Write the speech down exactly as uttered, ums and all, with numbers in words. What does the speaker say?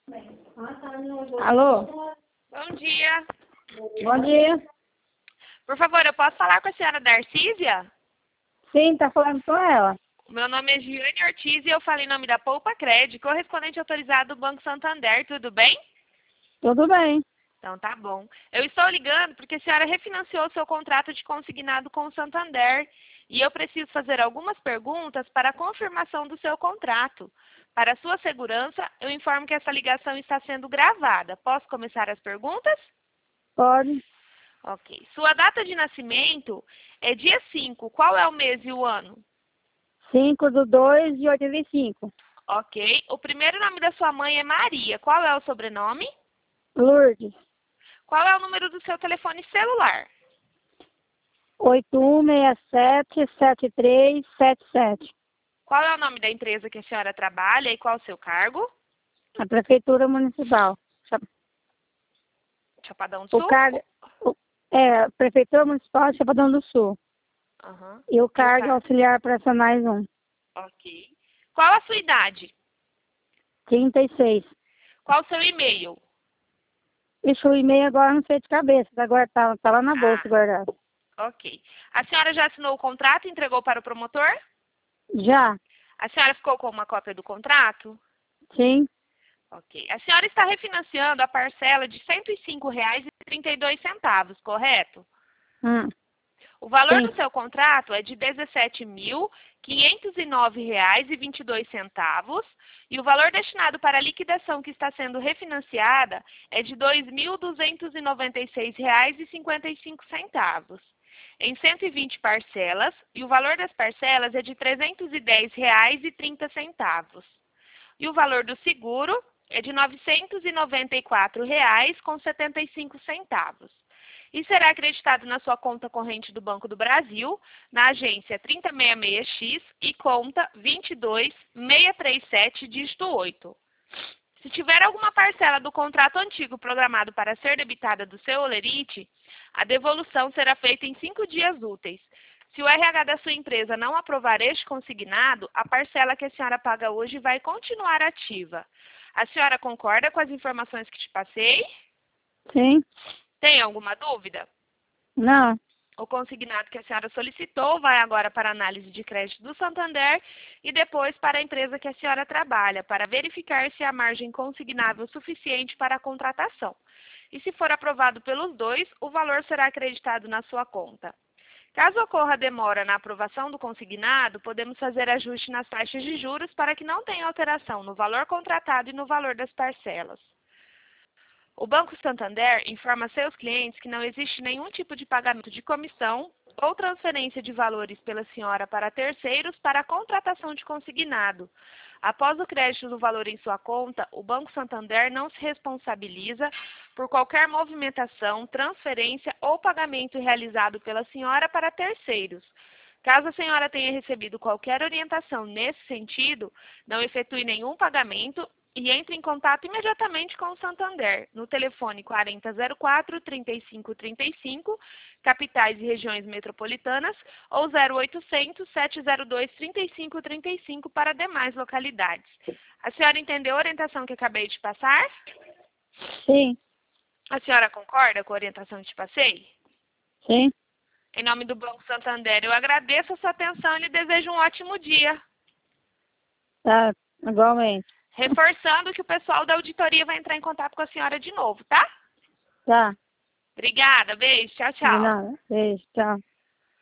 Alô? Bom dia. Bom dia. Por favor, eu posso falar com a senhora Darcísia? Sim, tá falando com ela. O meu nome é Giane Ortiz e eu falo em nome da Poupa Cred, correspondente autorizado do Banco Santander, tudo bem? Tudo bem. Então tá bom. Eu estou ligando porque a senhora refinanciou seu contrato de consignado com o Santander e eu preciso fazer algumas perguntas para a confirmação do seu contrato. Para sua segurança, eu informo que essa ligação está sendo gravada. Posso começar as perguntas? Pode. Ok. Sua data de nascimento é dia cinco. Qual é o mês e o ano? cinco do dois de oitenta e cinco. Ok. O primeiro nome da sua mãe é Maria. Qual é o sobrenome? Lourdes. Qual é o número do seu telefone celular? oito um seis sete, sete três sete sete. Qual é o nome da empresa que a senhora trabalha e qual o seu cargo? A Prefeitura Municipal. Chapadão do O Sul? cargo... o- É, a Prefeitura Municipal de Chapadão do Sul. Aham. E o cargo cargo? auxiliar operacionais um. Ok. Qual a sua idade? trinta e seis. Qual o seu e-mail? Isso, o e-mail agora não sei de cabeça. Agora tá, tá lá na bolsa Ah, guardado. ok. A senhora já assinou o contrato e entregou para o promotor? Já? A senhora ficou com uma cópia do contrato? Sim. Ok. A senhora está refinanciando a parcela de cento e cinco reais e trinta e dois centavos, correto? Hum. O valor Sim. do seu contrato é de dezessete mil quinhentos e nove reais e vinte e dois centavos e o valor destinado para a liquidação que está sendo refinanciada é de dois mil duzentos e noventa e seis reais e cinquenta e cinco centavos em cento e vinte parcelas e o valor das parcelas é de trezentos e dez reais e trinta centavos. E o valor do seguro é de novecentos e noventa e quatro reais com setenta e cinco centavos. E será acreditado na sua conta corrente do Banco do Brasil, na agência trinta e sessenta e seis X e conta vinte e dois seiscentos e trinta e sete, dígito oito. Se tiver alguma parcela do contrato antigo programado para ser debitada do seu holerite, a devolução será feita em cinco dias úteis. Se o R H da sua empresa não aprovar este consignado, a parcela que a senhora paga hoje vai continuar ativa. A senhora concorda com as informações que te passei? Sim. Tem alguma dúvida? Não. O consignado que a senhora solicitou vai agora para a análise de crédito do Santander e depois para a empresa que a senhora trabalha, para verificar se há margem consignável suficiente para a contratação. E se for aprovado pelos dois, o valor será acreditado na sua conta. Caso ocorra demora na aprovação do consignado, podemos fazer ajuste nas taxas de juros para que não tenha alteração no valor contratado e no valor das parcelas. O Banco Santander informa a seus clientes que não existe nenhum tipo de pagamento de comissão ou transferência de valores pela senhora para terceiros para a contratação de consignado. Após o crédito do valor em sua conta, o Banco Santander não se responsabiliza por qualquer movimentação, transferência ou pagamento realizado pela senhora para terceiros. Caso a senhora tenha recebido qualquer orientação nesse sentido, não efetue nenhum pagamento e entre em contato imediatamente com o Santander, no telefone quarenta zero quatro, trinta e cinco trinta e cinco, capitais e regiões metropolitanas, ou zero oitocentos, sete zero dois, trinta e cinco trinta e cinco para demais localidades. A senhora entendeu a orientação que acabei de passar? Sim. A senhora concorda com a orientação que te passei? Sim. Em nome do Banco Santander, eu agradeço a sua atenção e lhe desejo um ótimo dia. Tá. Igualmente. Reforçando que o pessoal da auditoria vai entrar em contato com a senhora de novo, tá? Tá. Obrigada, beijo, tchau, De tchau. nada. Beijo. Tchau.